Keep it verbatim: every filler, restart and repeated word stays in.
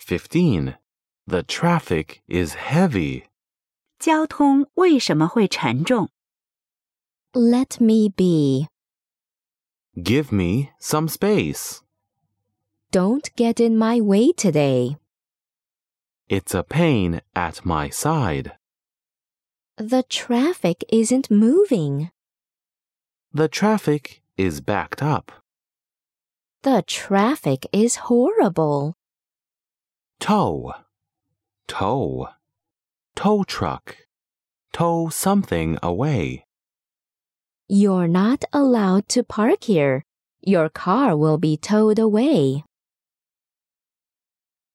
fifteen. The traffic is heavy. 交通为什么会沉重？ Let me be. Give me some space. Don't get in my way today. It's a pain at my side. The traffic isn't moving. The traffic is backed up. The traffic is horrible. Tow. Tow. Tow truck. Tow something away. You're not allowed to park here. Your car will be towed away.